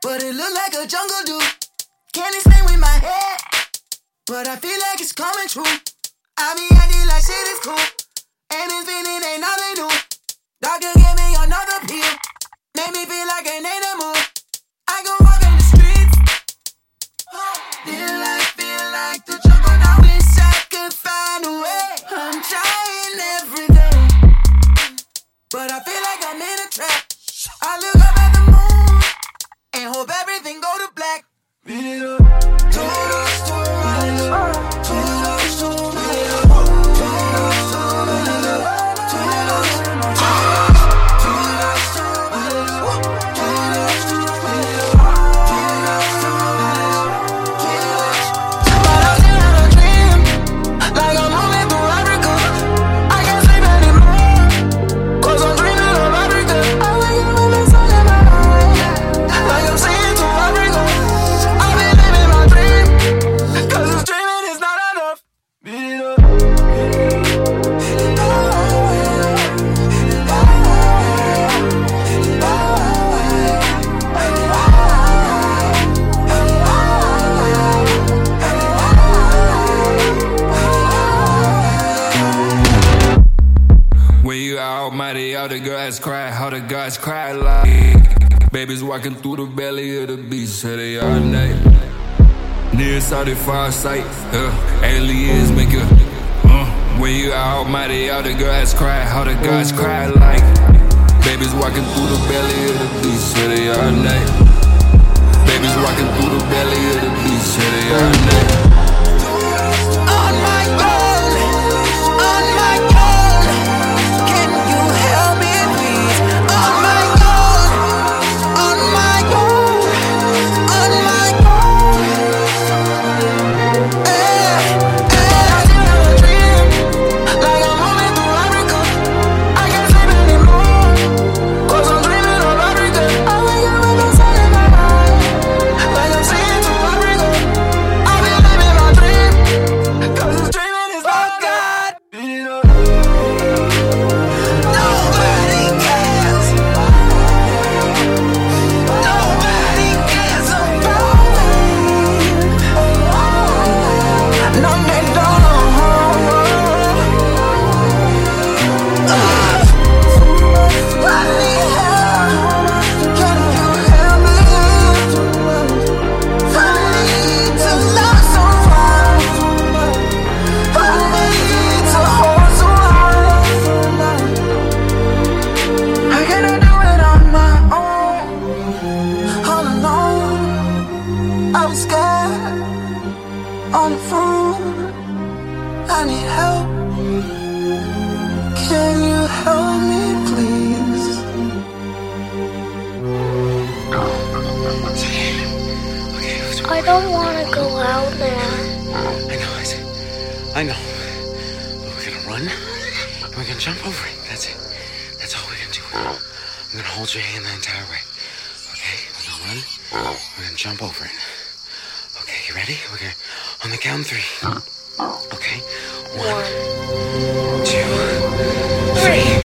but it look like a jungle do. Can't explain with my head, but I feel like it's coming true. I be acting like shit is cool, and this feeling ain't nothing new. Doctor gave me another pill, made me feel like an animal. I go walk in the streets, feel like the jungle. Now wish I could find a way. I'm trying every day, but I feel like I'm in a trap. I look up at the moon and hope everything go to black. Beat it up. How the gods cry like babies walking through the belly of the beast, say they all night. Near sight, far sight, aliens make a when you almighty, how the gods cry like babies walking through the belly of the beast, say they all night. Babies walking through the belly of the beast, say they all night. I was scared on the phone. I need help. Can you help me, please? I don't want to go out there. I know. But we're gonna run and we're gonna jump over it. That's it. That's all we're gonna do. I'm gonna hold your hand the entire way. Okay? We're gonna run. We're gonna jump over it. Okay, you ready? We're gonna on the count 3. Okay? 1, 2, 3.